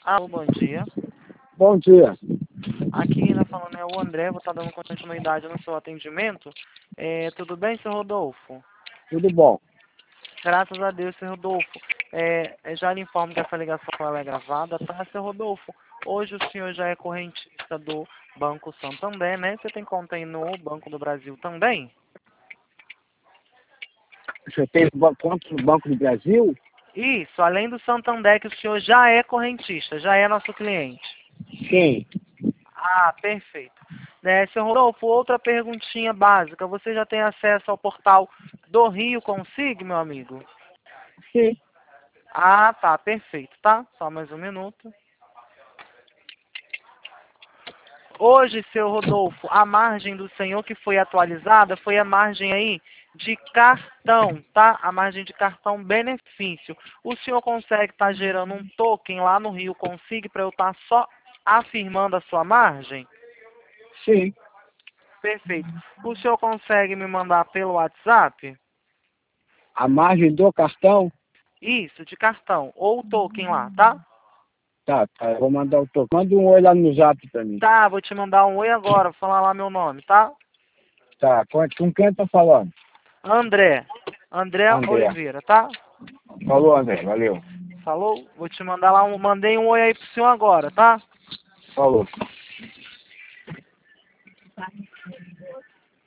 Alô, bom dia. Bom dia. Aqui na falando é o André, vou estar dando continuidade no seu atendimento. Tudo bem, seu Rodolfo? Tudo bom? Graças a Deus, seu Rodolfo. Já lhe informo que essa ligação ela é gravada, tá, seu Rodolfo? Hoje o senhor já é correntista do Banco Santander, né? Você tem conta aí no Banco do Brasil também? Você tem conta no Banco do Brasil? Isso, além do Santander, que o senhor já é correntista, já é nosso cliente. Sim. Ah, perfeito. Seu Rodolfo, outra perguntinha básica. Você já tem acesso ao portal do Rio Consigo, meu amigo? Sim. Ah, tá, perfeito, tá? Só mais um minuto. Hoje, seu Rodolfo, a margem do senhor que foi atualizada foi a margem aí de cartão, tá? A margem de cartão benefício. O senhor consegue estar gerando um token lá no Rio Consigo para eu estar só afirmando a sua margem? Sim. Perfeito. O senhor consegue me mandar pelo WhatsApp? A margem do cartão? Isso, de cartão. Ou o token lá, tá? Tá. Eu vou mandar o toque. Manda um oi lá no zap pra mim. Tá, vou te mandar um oi agora. Vou falar lá meu nome, tá? Tá. Com quem tá falando? André. André André. Oliveira, tá? Falou, André. Valeu. Falou? Vou te mandar lá Mandei um oi aí pro senhor agora, tá? Falou.